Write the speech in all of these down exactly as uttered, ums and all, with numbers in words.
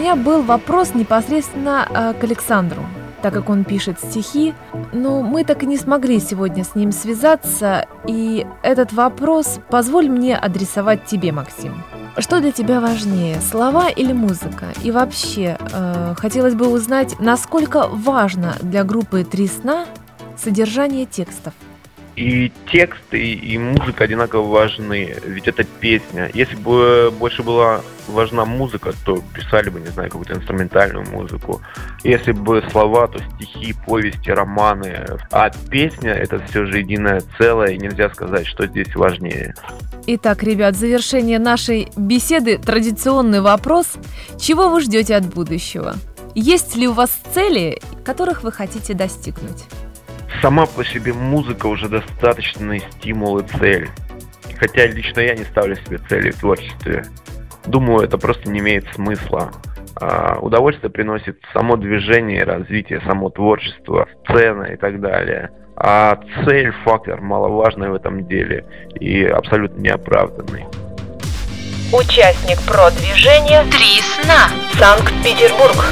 меня был вопрос непосредственно э, к Александру, так как он пишет стихи, но мы так и не смогли сегодня с ним связаться, и этот вопрос позволь мне адресовать тебе, Максим. Что для тебя важнее, слова или музыка? И вообще, э, хотелось бы узнать, насколько важно для группы «Три сна» содержание текстов? И тексты, и музыка одинаково важны, ведь это песня. Если бы больше была важна музыка, то писали бы, не знаю, какую-то инструментальную музыку. Если бы слова, то стихи, повести, романы. А песня — это все же единое целое, и нельзя сказать, что здесь важнее. Итак, ребят, в завершение нашей беседы традиционный вопрос. Чего вы ждете от будущего? Есть ли у вас цели, которых вы хотите достигнуть? Сама по себе музыка уже достаточный стимул и цель. Хотя лично я не ставлю себе цели в творчестве. Думаю, это просто не имеет смысла. А удовольствие приносит само движение, развитие, само творчество, сцена и так далее. А цель – фактор маловажный в этом деле и абсолютно неоправданный. Участник продвижения «Три сна», Санкт-Петербург.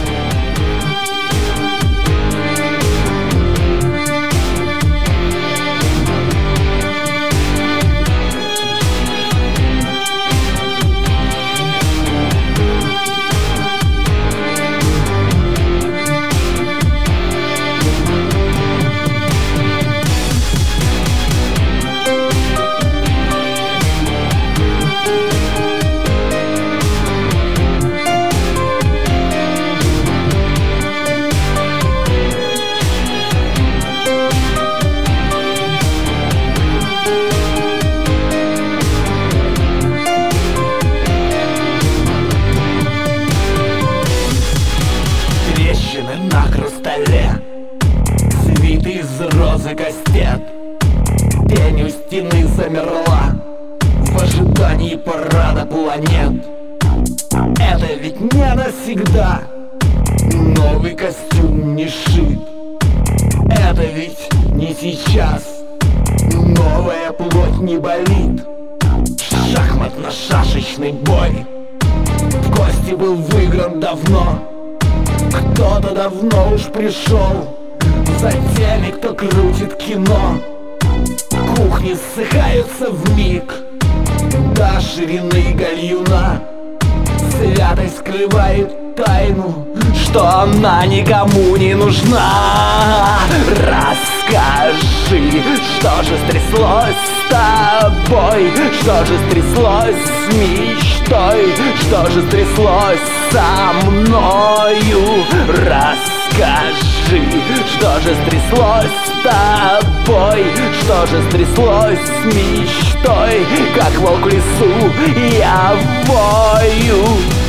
На хрустале свиты из розы кастет. Тень у стены замерла в ожидании парада планет. Это ведь не навсегда, новый костюм не шит. Это ведь не сейчас, новая плоть не болит. Шахматно-шашечный бой в кости был выигран давно. Кто-то давно уж пришел за теми, кто крутит кино. Кухни ссыхаются вмиг до ширины гальюна. Святость скрывает тайну, что она никому не нужна. Расскажи, что же стряслось с тобой, что же стряслось с мечтой, что же стряслось со мною. Расскажи, что же стряслось с тобой, что же стряслось с мечтой. Как волк в лесу я вою.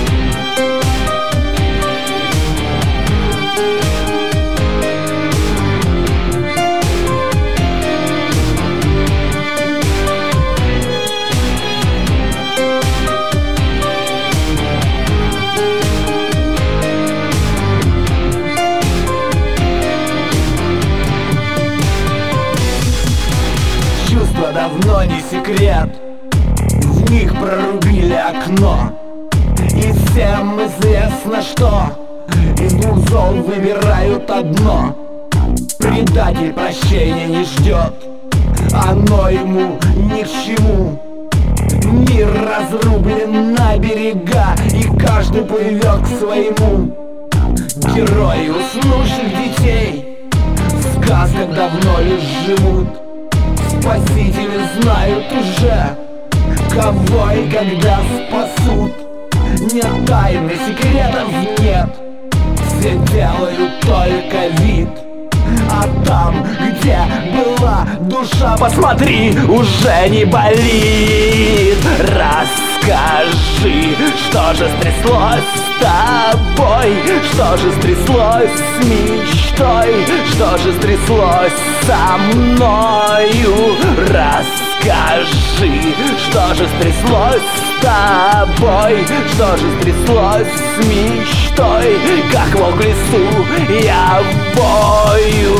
Чувства давно не секрет, в них прорубили окно. И всем известно, что из двух зол выбирают одно. Предатель прощения не ждет, оно ему ни к чему. Мир разрублен на берега, и каждый плывет к своему. Герои уснувших детей в сказках давно лишь живут. Спасители знают уже, кого и когда спасут. Нет тайны, секретов нет, все делают только вид. А там, где была душа, посмотри, уже не болит. Расскажи, что же стряслось с тобой, что же стряслось с мечтой, что же стряслось со мною. Расскажи, что же стряслось с тобой, что же стряслось с мечтой. Как волк в лесу я вою.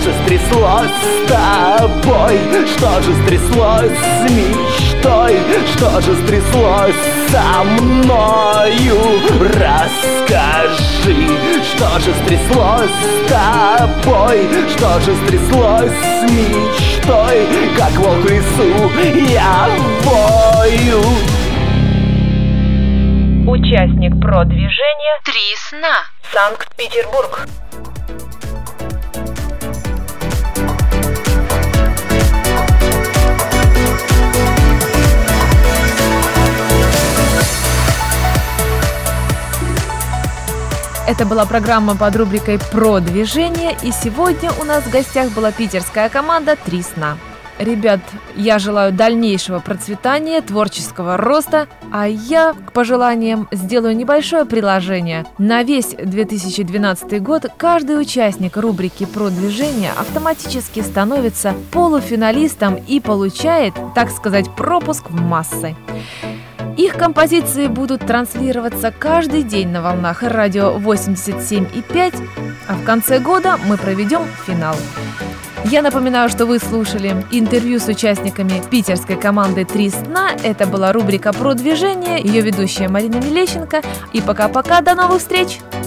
же стряслось с тобой? Что же стряслось с мечтой? Что же стряслось со мною? Расскажи, что же стряслось с тобой? Что же стряслось с мечтой? Как волк в лесу я вою. Участник продвижения «Три сна», Санкт-Петербург. Это была программа под рубрикой «Продвижение», и сегодня у нас в гостях была питерская команда «Три сна». Ребят, я желаю дальнейшего процветания, творческого роста, а я к пожеланиям сделаю небольшое приложение. На весь две тысячи двенадцатый год каждый участник рубрики «Продвижение» автоматически становится полуфиналистом и получает, так сказать, пропуск в массы. Их композиции будут транслироваться каждый день на волнах радио восемьдесят семь и пять, а в конце года мы проведем финал. Я напоминаю, что вы слушали интервью с участниками питерской команды «Три сна». Это была рубрика «Продвижение», ее ведущая Марина Милещенко. И пока-пока, до новых встреч!